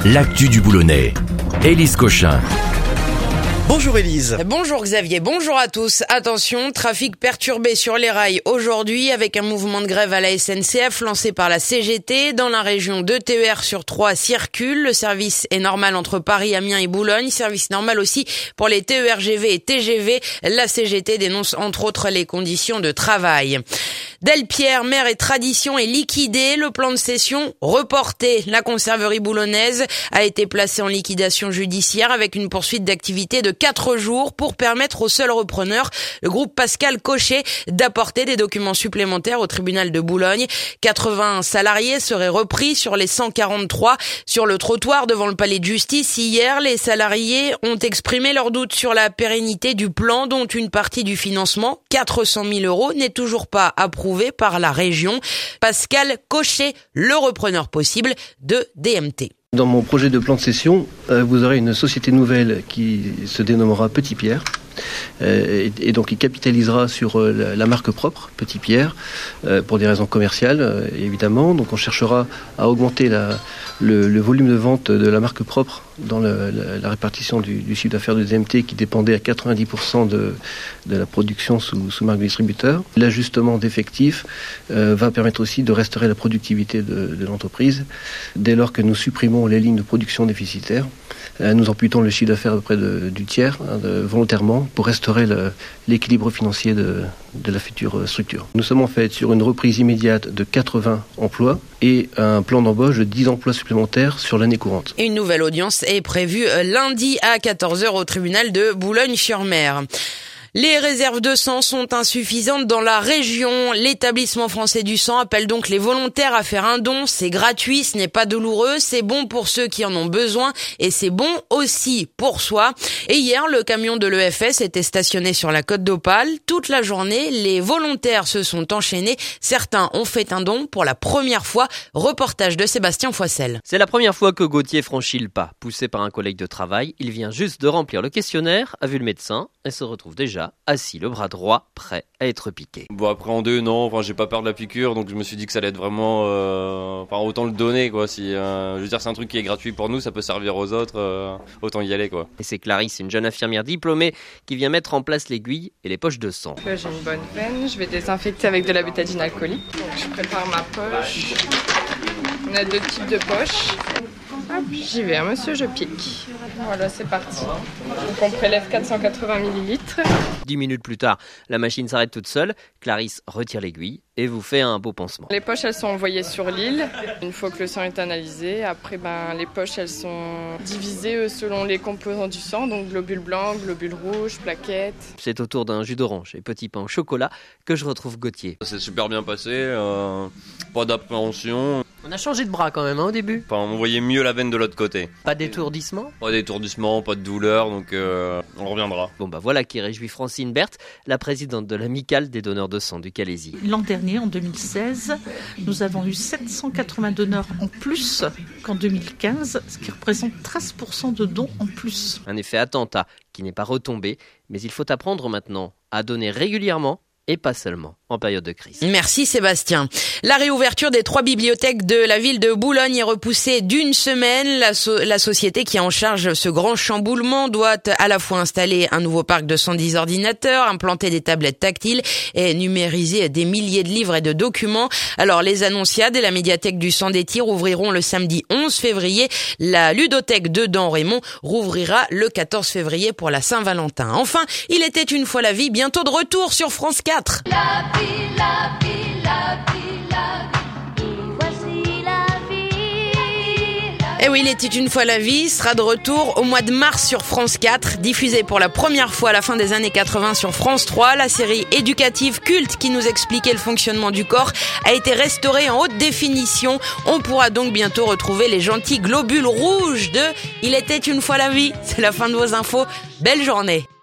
l'actu du Boulonnais. Élise Cochin. Bonjour Élise. Bonjour Xavier, bonjour à tous. Attention, trafic perturbé sur les rails aujourd'hui avec un mouvement de grève à la SNCF lancé par la CGT. Dans la région, 2 TER sur 3 circulent. Le service est normal entre Paris, Amiens et Boulogne. Service normal aussi pour les TERGV et TGV. La CGT dénonce entre autres les conditions de travail. Delpierre, mer et tradition est liquidé. Le plan de cession reporté. La conserverie boulonnaise a été placée en liquidation judiciaire avec une poursuite d'activité de 4 jours pour permettre au seul repreneur, le groupe Pascal Cochet, d'apporter des documents supplémentaires au tribunal de Boulogne. 80 salariés seraient repris sur les 143 sur le trottoir devant le palais de justice. Hier, les salariés ont exprimé leurs doutes sur la pérennité du plan dont une partie du financement, 400 000 €, n'est toujours pas approuvée par la région. Pascal Cochet, le repreneur possible de DMT. Dans mon projet de plan de cession, vous aurez une société nouvelle qui se dénommera Petit Pierre et donc qui capitalisera sur la marque propre Petit Pierre pour des raisons commerciales évidemment. Donc on cherchera à augmenter le volume de vente de la marque propre dans la répartition du chiffre d'affaires de DMT qui dépendait à 90% de la production sous marque de distributeur. L'ajustement d'effectifs va permettre aussi de restaurer la productivité de l'entreprise dès lors que nous supprimons les lignes de production déficitaires. Nous amputons le chiffre d'affaires à peu près du tiers volontairement pour restaurer l'équilibre financier de la future structure. Nous sommes en fait sur une reprise immédiate de 80 emplois et un plan d'embauche de 10 emplois supplémentaires sur l'année courante. Une nouvelle audience est prévue lundi à 14h au tribunal de Boulogne-sur-Mer. Les réserves de sang sont insuffisantes dans la région. L'établissement français du sang appelle donc les volontaires à faire un don. C'est gratuit, ce n'est pas douloureux, c'est bon pour ceux qui en ont besoin et c'est bon aussi pour soi. Et hier, le camion de l'EFS était stationné sur la côte d'Opale. Toute la journée, les volontaires se sont enchaînés. Certains ont fait un don pour la première fois. Reportage de Sébastien Foissel. C'est la première fois que Gauthier franchit le pas. Poussé par un collègue de travail, il vient juste de remplir le questionnaire, a vu le médecin et se retrouve déjà assis, le bras droit, prêt à être piqué. Bon, appréhender, non, j'ai pas peur de la piqûre, donc je me suis dit que ça allait être vraiment, autant le donner, quoi. Si, je veux dire, c'est un truc qui est gratuit pour nous, ça peut servir aux autres, autant y aller, quoi. Et c'est Clarisse, une jeune infirmière diplômée, qui vient mettre en place l'aiguille et les poches de sang. Là, j'ai une bonne veine, je vais désinfecter avec de la bétadine alcoolique. Donc, je prépare ma poche. On a 2 types de poches. Hop, j'y vais, monsieur, je pique. Voilà, c'est parti. Donc on prélève 480 ml. 10 minutes plus tard, la machine s'arrête toute seule. Clarisse retire l'aiguille et vous fait un beau pansement. Les poches, elles sont envoyées sur l'île. Une fois que le sang est analysé, après, les poches, elles sont divisées selon les composants du sang. Donc globules blancs, globules rouges, plaquettes. C'est au tour d'un jus d'orange et petit pain au chocolat que je retrouve Gauthier. Ça s'est super bien passé, pas d'appréhension. On a changé de bras quand même au début. Enfin, on voyait mieux la veine de l'autre côté. Pas d'étourdissement ? Pas d'étourdissement, pas de douleur, donc on reviendra. Bon voilà qui réjouit Francine Berthe, la présidente de l'amicale des donneurs de sang du Calaisis. L'an dernier, en 2016, nous avons eu 780 donneurs en plus qu'en 2015, ce qui représente 13% de dons en plus. Un effet attentat qui n'est pas retombé, mais il faut apprendre maintenant à donner régulièrement et pas seulement en période de crise. Merci Sébastien. La réouverture des 3 bibliothèques de la ville de Boulogne est repoussée d'1 semaine. La société qui est en charge ce grand chamboulement doit à la fois installer un nouveau parc de 110 ordinateurs, implanter des tablettes tactiles et numériser des milliers de livres et de documents. Alors les Annonciades et la médiathèque du Sang des Tirs ouvriront le samedi 11 février. La ludothèque de Dan-Raymond rouvrira le 14 février pour la Saint-Valentin. Enfin, il était une fois la vie, bientôt de retour sur France 4. La vie, la vie, la vie, la vie. Voici la vie. Eh oui, il était une fois la vie sera de retour au mois de mars sur France 4, diffusée pour la première fois à la fin des années 80 sur France 3. La série éducative culte qui nous expliquait le fonctionnement du corps a été restaurée en haute définition. On pourra donc bientôt retrouver les gentils globules rouges de Il était une fois la vie. C'est la fin de vos infos. Belle journée.